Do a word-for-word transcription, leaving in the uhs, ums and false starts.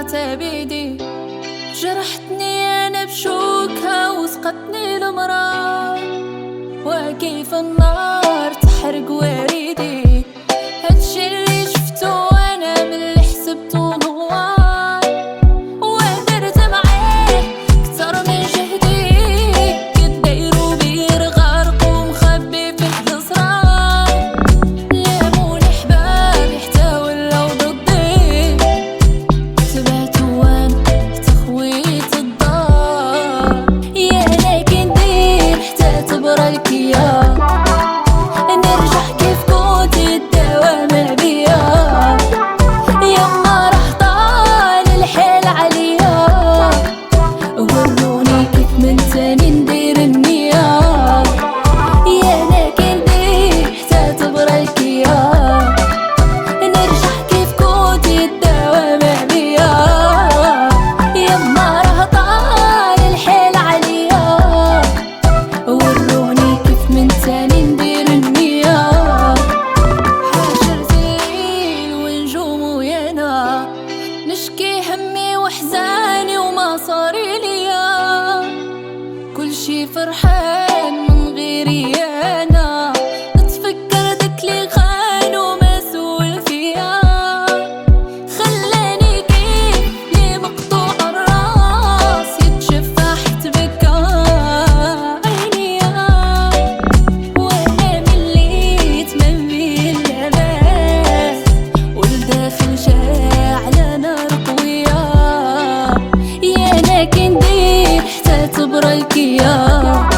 قطعتها بيدي، جرحتني انا بشوكها وسقطني المرار، وكيف النار تحرق وريدي. هادشي اللي شفتو انا من اللي حسبتو نوار، ودرت معاه كتر من جهدي، كدايرو بير غارق ومخبي فيه الاسرار. لاموني حبابي حتى ولاو ضدي، تبعتو وانا حتى خويت الدار. يا انا كندير حتى تبرى الكيا، نرجع كيف كنت الدوام بيا. يما راه طال الحال عليا، وروني كيف من تاني ندير النية. يا انا كندير حتى تبرى الكيا، نرجع كيف كنت الدوام بيا. يما راه طال الحال عليا، وروني كيف من تاني ندير النية. حاشرت الليل ونجوم ويانا، نشكي همي وحزاني وما صاري ليا. كل شي فرحان من غيري انا، نتفكر داك لي خان وما سول فيا. خلاني كيف لي مقطوع الراس، يتشفى حتى بكا عينيا. وانا مليت من بين اللباس، والداخل شاعلة نار قوية. يا انا كندير حتى تبرى الكيا،